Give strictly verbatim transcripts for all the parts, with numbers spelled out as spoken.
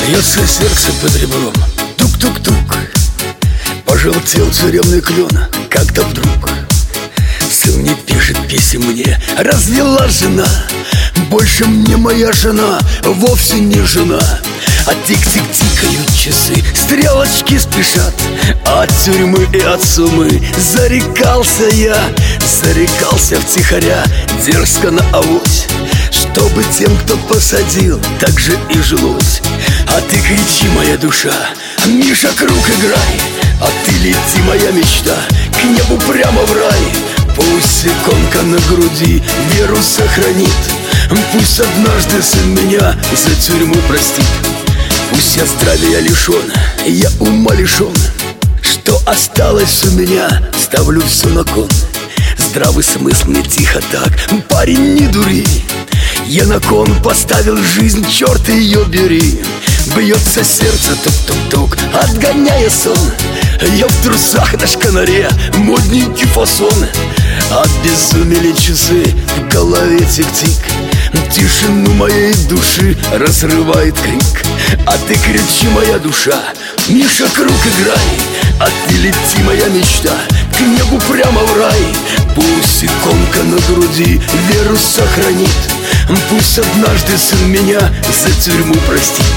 Бьется сердце под ребром, тук-тук-тук. Пожелтел тюремный клен, когда вдруг сын не пишет писем мне, развела жена. Больше мне моя жена вовсе не жена. А тик-тик-тикают часы, стрелочки спешат. От тюрьмы и от сумы зарекался я, зарекался втихаря, дерзко на авось, чтобы тем, кто посадил, так же и жилось. А ты кричи, моя душа, Миша, круг играй. А ты лети, моя мечта, к небу прямо в рай. Пусть иконка на груди веру сохранит. Пусть однажды сын меня за тюрьму простит. Пусть я здравия лишен, я ума лишен. Что осталось у меня, ставлю все на кон. Здравый смысл мне тихо так, парень, не дури. Я на кон поставил жизнь, черт ее бери. Бьется сердце тук-тук-тук, отгоняя сон. Я в трусах на шканаре, модненький фасон. Обезумели часы, в голове тик-тик. Тишину моей души разрывает крик. А ты кричи, моя душа, Миша, круг играй. А ты лети, моя мечта, к небу прямо в рай. Пусть иконка на груди веру сохранит. Пусть однажды сын меня за тюрьму простит.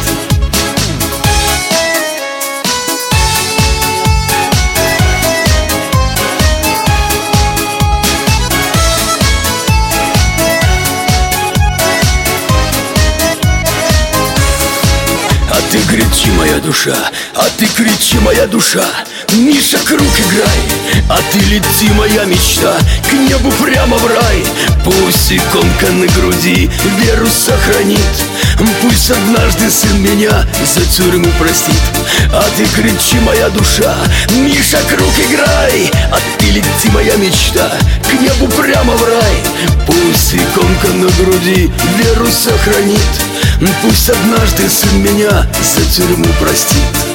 А ты кричи, моя душа, а ты кричи, моя душа, Миша, круг играй. А ты лети, моя мечта, к небу прямо в рай. Пусть иконка на груди веру сохранит. Пусть однажды сын меня за тюрьму простит. А ты кричи, моя душа, Миша, круг играй. А ты лети, моя мечта, к небу прямо в рай. Пусть иконка на груди веру сохранит. Пусть однажды сын меня за тюрьму простит.